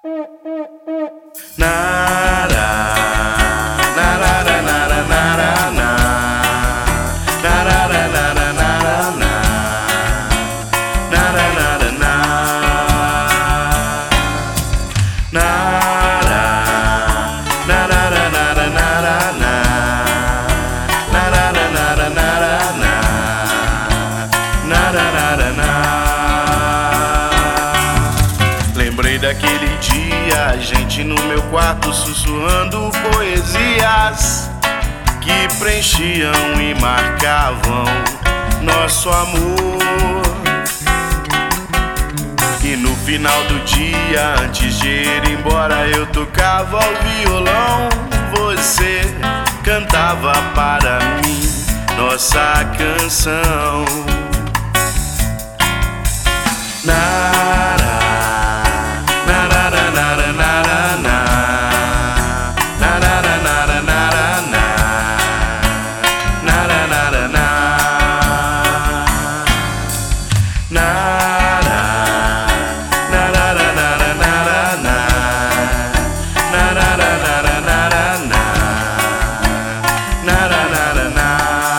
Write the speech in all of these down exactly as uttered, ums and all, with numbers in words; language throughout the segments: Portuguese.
Nara, narara, nara, nara, na. Narara, nara, nara, na. Nara, nara, na. Nara, narara, nara, nara, na. Narara, nara, nara, na. Nara, nara, na. Lembrei daquele dia, a gente no meu quarto sussurrando poesias que preenchiam e marcavam nosso amor. E no final do dia, antes de ir embora, eu tocava o violão, você cantava para mim nossa canção. Nara, narara, nara, nara, na. Narara, nara, nara, na. Nara, nara, na. Nara, narara, nara, nara, na. Narara, nara, nara, na. Nara, nara, na.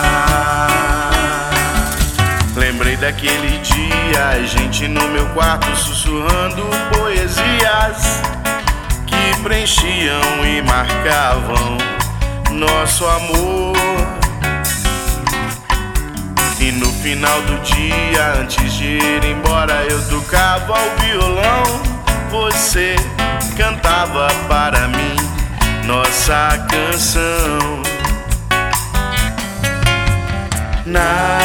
Lembrei daquele dia, a gente no meu quarto sussurrando poesias que preenchiam e marcavam nosso amor. E no final do dia, antes de ir embora, eu tocava o violão, você cantava para mim nossa canção. Na